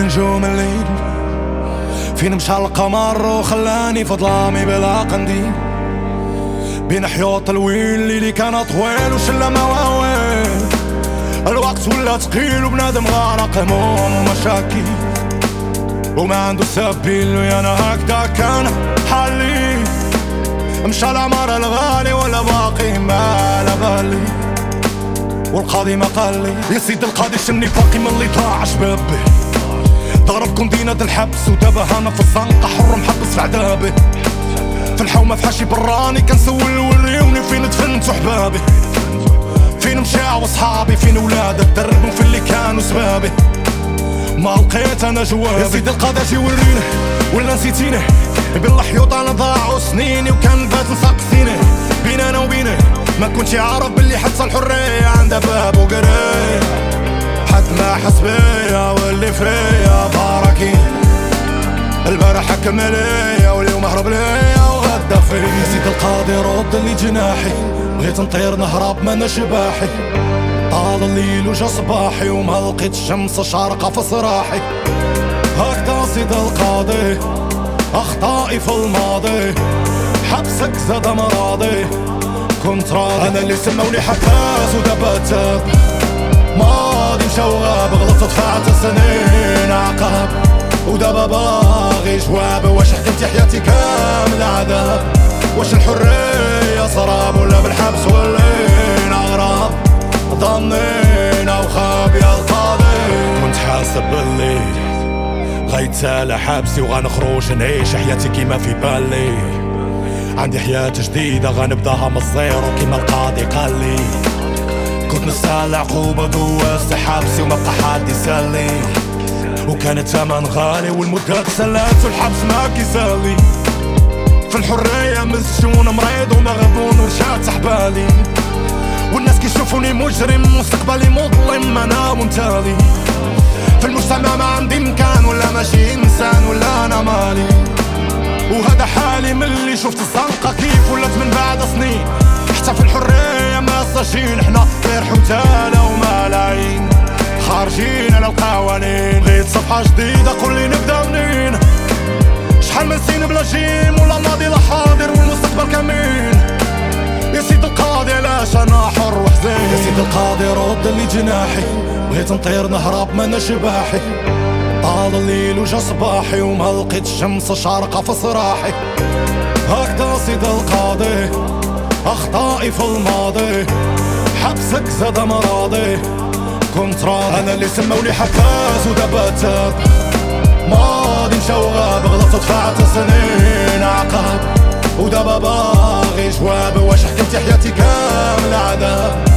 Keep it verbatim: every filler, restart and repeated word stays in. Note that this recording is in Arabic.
من نجوم الليل فين مشى القمر وخلاني في ظلامي بلا قنديل بين حيوط الويل اللي كان طويل وشلة مواويل الوقت ولا تقيل وبنادم غارق هموم ومشاكل وما عنده سبيل ويا انا هكذا كان حالي مشى العمر الغالي ولا باقي ما على بالي والقاضي ما قال لي يا سيد القاضي شني باقي من اللي طاع شبابي ضرب كوندينة الحبس ودابا انا في الزنقة حر محبس في عذابي في الحومة في حاشي براني كنسول وريوني فين دفنت وحبابي فين مشاو وصحابي فين ولاد الدرب وفين اللي كانوا سبابي ما لقيت انا جوابي يا سيدي القاضي جي وريني ولا نسيتيني بالحيوط انا ضاعوا سنيني وكان بات نسقسيني بين انا وبيني ما كنتش عارف باللي حتى الحرية عندها باب وقريب حد ما حس بيا واللي فريا باركين البارح حكم ليا واليوم هرب ليا وغدا فيا يا سيدي القاضي رد لي جناحي بغيت نطير نهرب ما انا شباحي طال الليل وجا صباحي وما لقيت الشمس شارقة في صراحي هكذا سيدي القاضي اخطائي في الماضي حبسك زاد مراضي كنت راضي انا اللي سموني حباس ودابا تاب ماضي مشى وغاب غلطت دفعت سنين عقاب ودابا باغي جواب واش حكمتي حياتي كاملة عذاب واش الحرية سراب ولا بالحبس ولينا غراب ضنينا وخاب يا القاضي كنت حاسب باللي غيتسالى حبسي وغنخرج نعيش حياتي كيما في بالي عندي حياة جديدة غنبداها من الزيرو كيما القاضي قال لي كنت نستاهل عقوبة دوزت حبسي وما بقى حد يسالي وكان الثمن غالي والمدة تسلات والحبس ما كيسالي في الحرية مسجون مريض ومغبون ورجعت حبالي والناس كيشوفوني مجرم مستقبلي مظلم انا وانتالي في المجتمع ما عندي مكان ولا ماشي انسان ولا انا مالي وهذا حالي من اللي شفت الزنقة كيف ولات من بعد سنين حتى في الحرية ما ساجين حنا غير حوتالة وملايين خارجين على القوانين بغيت صفحة جديدة قولي نبدا منين شحال من سنين بلا جيم ولا ماضي لا حاضر والمستقبل كمين يا سيد القاضي علاش انا حر وحزين يا سيد القاضي رد لي جناحي بغيت نطير نهرب ما انا شباحي طال الليل وجا صباحي وما لقيت الشمس شارقة في صراحي هكذا سيد القاضي اخطائي في الماضي حبسك زاد مراضي كنت راضي انا اللي سموني حباس ودابا تاب ماضي مشى وغاب غلطت دفعت سنين عقاب ودابا باغي جواب واش حكمتي حياتي كاملة عذاب